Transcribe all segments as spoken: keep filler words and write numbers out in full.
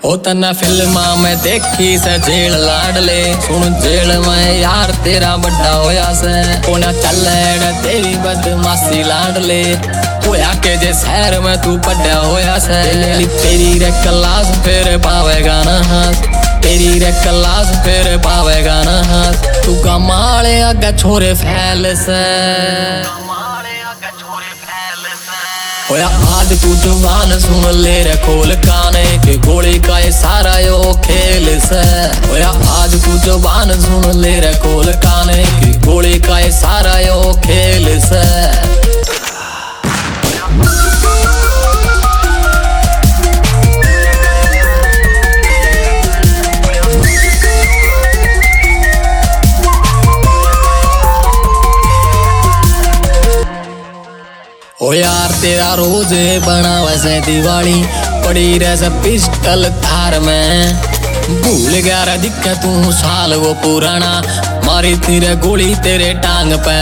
ओ तना फिल्मा में देखी से जेल लाडले सुन जेल में यार तेरा बड़ा होया से कोना चले तेरी बदमाशी लाडले होया के जे शहर में तू बड़ा होया से तेरी रे क्लास फिर पावेगा ना हास तेरी रे क्लास फिर पावेगा ना हास तू कमाले आगे छोरे फैल से होया आज तू जवान सुन ले रे खोल काने के गोली का ये सारा यो खेल से होया आज तू जवान सुन ले रे खोल काने के गोली का ये सारा यो खेल से ओ यार तेरा रोज बना वैसे दिवाली पड़ी रह से पिस्टल थार में भूल गया रे दिक्कत तू साल वो पुराना मारी तेरे गोली तेरे टांग पे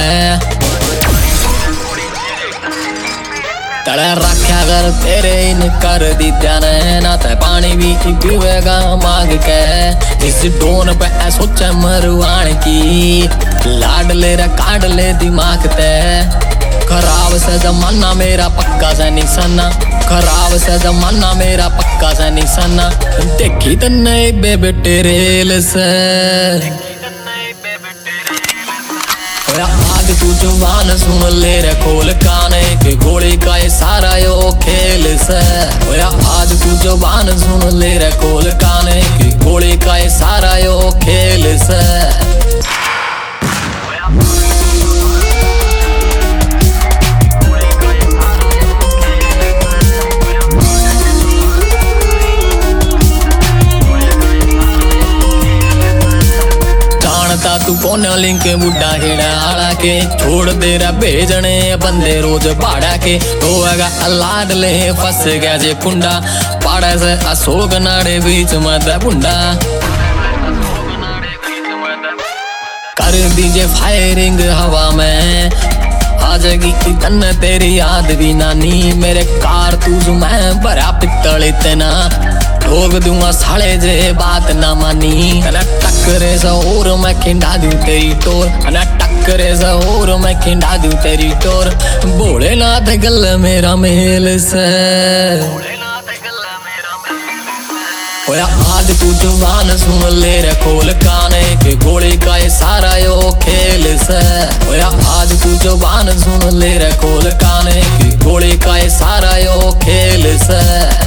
तड़े रखा कर तेरे इन कर दी ध्यान ना ते पानी भी पीवेगा मांग के इस डोन पे सोचे मरवान की लाड ले रे काट ले दिमाग ते खराब से जमाना मेरा पक्का से निशाना खराब से जमाना मेरा पक्का से निशाना देखी तो नहीं बेबे टेरेल से आज तू जवान सुन ले रे खोल काने के गोली का ये सारा यो खेल से आज तू जवान सुन ले रे खोल काने के गोली का ये सारा यो खेल से तू कौन लिंक बुढ़ा हेड़ा आड़ा के छोड़ दे रहा भेजने बंदे रोज भाड़ा के होगा लाड ले फंस गया जे कुंडा पाड़ा से अशोक नाड़े बीच में बुंडा कर दीजिए फायरिंग हवा में आ जाएगी तन तेरी याद भी नानी मेरे कारतूस में भरा पित्तल इतना ठोक दूंगा साले जे बात ना मानी अना टक्करे सा और मैं खिंडा दूं तेरी टोर अना टक्करे सा और मैं खिंडा दूं तेरी टोर भोलेनाथ गल मेरा मेल से होया आज तू जवान सुन ले रे खोल काने के गोली का ये सारा यो खेल से होया आज तू जवान सुन ले रे खोल काने के गोली का ये सारा यो खेल से